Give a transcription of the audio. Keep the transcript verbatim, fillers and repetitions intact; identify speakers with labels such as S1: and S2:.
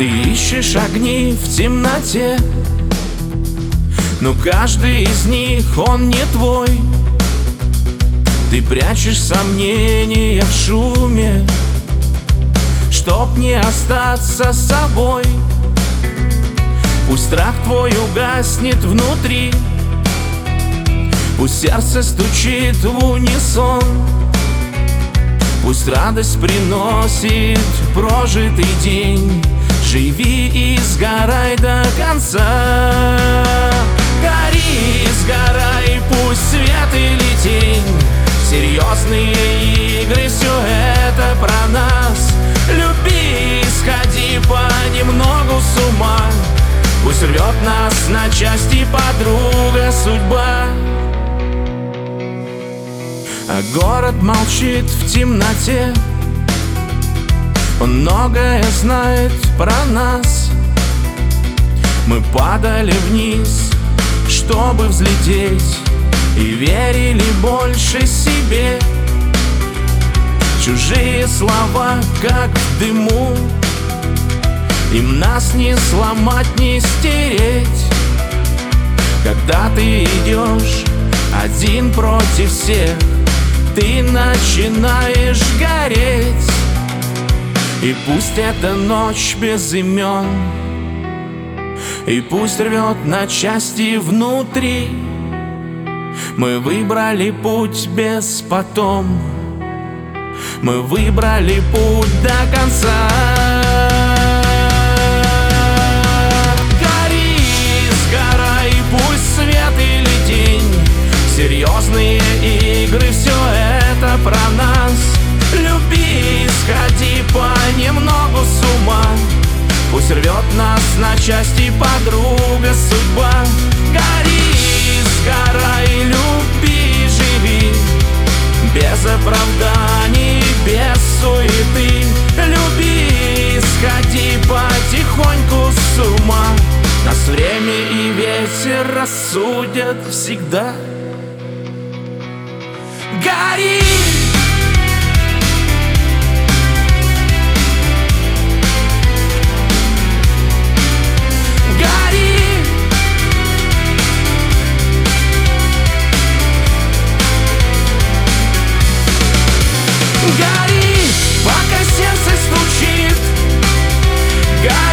S1: Ты ищешь огни в темноте, но каждый из них, он не твой. Ты прячешь сомнения в шуме, чтоб не остаться собой. Пусть страх твой угаснет внутри, пусть сердце стучит в унисон, пусть радость приносит прожитый день. Живи и сгорай до конца. Гори, сгорай, пусть свет или тень. Серьезные игры, все это про нас. Люби, сходи понемногу с ума. Пусть рвет нас на части подруга судьба. А город молчит в темноте, он многое знает про нас. Мы падали вниз, чтобы взлететь, и верили больше себе. Чужие слова, как в дыму, им нас не сломать, не стереть. Когда ты идешь один против всех, ты начинаешь гореть. И пусть эта ночь без имен, и пусть рвет на части внутри, мы выбрали путь без потом, мы выбрали путь до конца. Гори, сгорай, пусть свет или день. Серьезные игры, все это про нас. Люби, сходи понемногу с ума. Пусть рвет нас на части подруга судьба. Гори, сгорай, люби, живи, без оправданий, без суеты. Люби, сходи потихоньку с ума. Нас время и ветер рассудят всегда. Гори! Гори, пока сердце стучит. Гори.